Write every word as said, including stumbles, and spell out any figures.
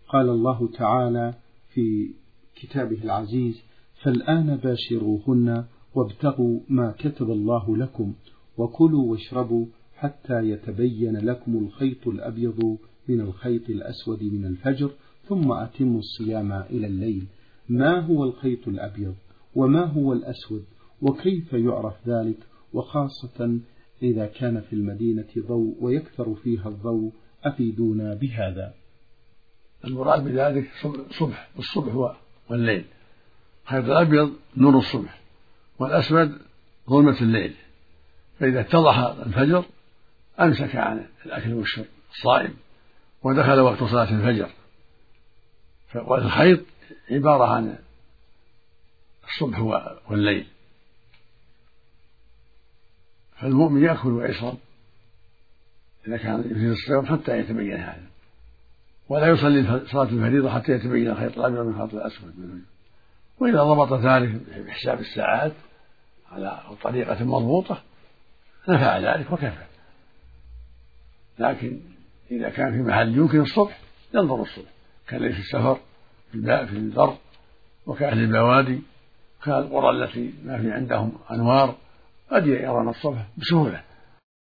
قال الله تعالى في كتابه العزيز: فالآن باشروهن وابتغوا ما كتب الله لكم وكلوا واشربوا حتى يتبين لكم الخيط الأبيض من الخيط الأسود من الفجر ثم أتموا الصيام إلى الليل. ما هو الخيط الأبيض وما هو الأسود وكيف يعرف ذلك، وخاصة إذا كان في المدينة ضوء ويكثر فيها الضوء؟ أفيدونا بهذا. المراد بذلك صبح الصبح والليل. الخيط الأبيض نور الصبح، والأسود ظلمة الليل. فإذا اتضح الفجر أمسك عن الأكل والشرب الصائم ودخل وقت صلاة الفجر. والخيط عبارة عن الصبح والليل. فالمؤمن يأكل ويشرب إذا كان يريد الصيام حتى يتبين هذا، ولا يصلي صلاة الفريضة حتى يتبين الخيط الأبيض من الخيط الأسود منه. وإذا ضبط ذلك بحساب الساعات على طريقة مضبوطة نفع ذلك وكفى. لكن إذا كان في محل يمكن الصبح ينظر الصبح، كان ليس السفر في الباء في البر وكأهل البوادي، كالقرى التي ما في عندهم أنوار قد يرون الصبح بسهولة.